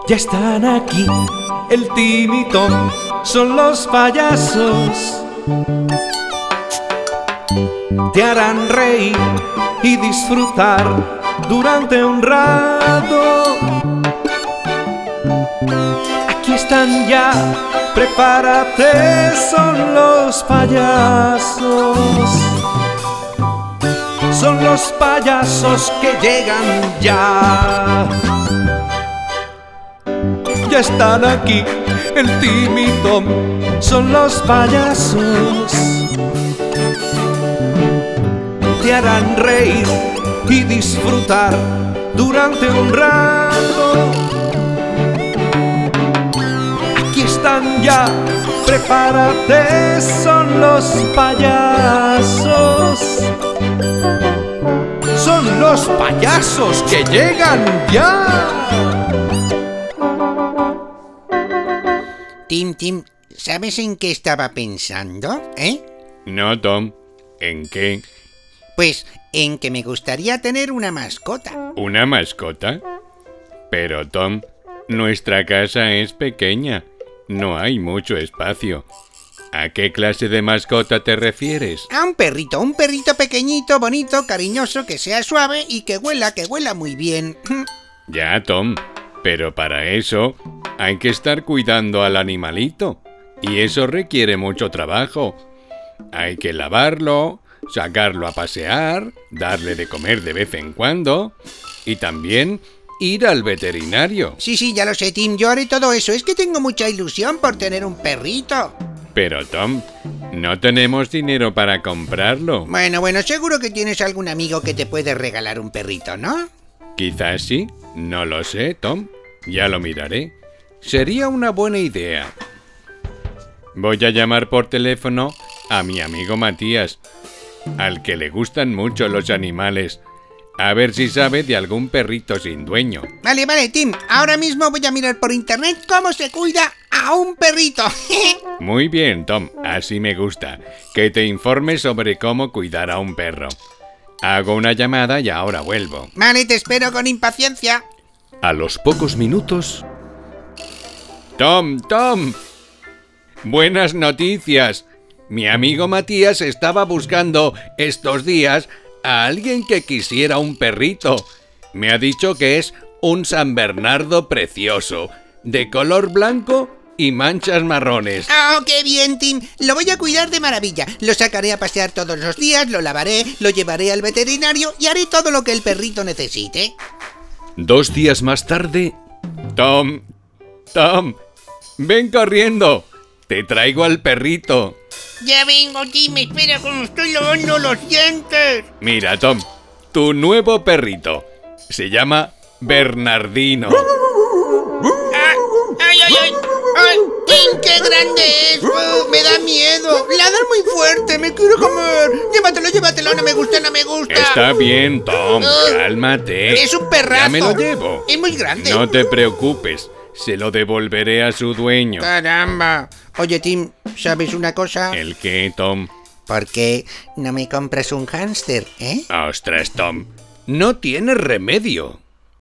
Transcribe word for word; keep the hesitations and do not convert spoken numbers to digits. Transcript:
Ya están aquí, el Tim y Tom son los payasos. Te harán reír y disfrutar durante un rato. Aquí están ya, prepárate, son los payasos. Son los payasos que llegan ya. Ya están aquí, el Tim y Tom son los payasos. Te harán reír y disfrutar durante un rato. Aquí están ya, prepárate, son los payasos. Son los payasos que llegan ya. Tim, Tim, ¿sabes en qué estaba pensando, eh? No, Tom. ¿En qué? Pues en que me gustaría tener una mascota. ¿Una mascota? Pero, Tom, nuestra casa es pequeña. No hay mucho espacio. ¿A qué clase de mascota te refieres? A un perrito, un perrito pequeñito, bonito, cariñoso, que sea suave y que huela, que huela muy bien. Ya, Tom, pero para eso hay que estar cuidando al animalito. Y eso requiere mucho trabajo. Hay que lavarlo, sacarlo a pasear, darle de comer de vez en cuando y también ir al veterinario. Sí, sí, ya lo sé, Tim, yo haré todo eso. Es que tengo mucha ilusión por tener un perrito. Pero, Tom, no tenemos dinero para comprarlo. Bueno, bueno, seguro que tienes algún amigo que te puede regalar un perrito, ¿no? Quizás sí, no lo sé, Tom. Ya lo miraré. Sería una buena idea. Voy a llamar por teléfono a mi amigo Matías, al que le gustan mucho los animales. A ver si sabe de algún perrito sin dueño. Vale, vale, Tim. Ahora mismo voy a mirar por internet cómo se cuida a un perrito. Muy bien, Tom. Así me gusta. Que te informe sobre cómo cuidar a un perro. Hago una llamada y ahora vuelvo. Vale, te espero con impaciencia. A los pocos minutos... Tom, Tom. Buenas noticias. Mi amigo Matías estaba buscando estos días a alguien que quisiera un perrito. Me ha dicho que es un San Bernardo precioso, de color blanco y manchas marrones. ¡Oh, qué bien, Tim! Lo voy a cuidar de maravilla. Lo sacaré a pasear todos los días, lo lavaré, lo llevaré al veterinario y haré todo lo que el perrito necesite. Dos días más tarde... Tom, Tom, ven corriendo. Te traigo al perrito. Ya vengo, Tim, espera, como estoy lavando los dientes. Mira, Tom, tu nuevo perrito se llama Bernardino. ¡Ah! ¡Ay, ay, ay! ¡Ay, Tim, qué grande es! ¡Oh, me da miedo! ¡Ladra muy fuerte! ¡Me quiero comer! ¡Llévatelo, llévatelo! ¡No me gusta, no me gusta! Está bien, Tom, cálmate. ¡Es un perrazo! Ya me lo llevo. ¡Es muy grande! No te preocupes, se lo devolveré a su dueño. ¡Caramba! Oye, Tim, ¿sabes una cosa? ¿El qué, Tom? ¿Por qué no me compras un hámster, eh? Ostras, Tom, no tienes remedio.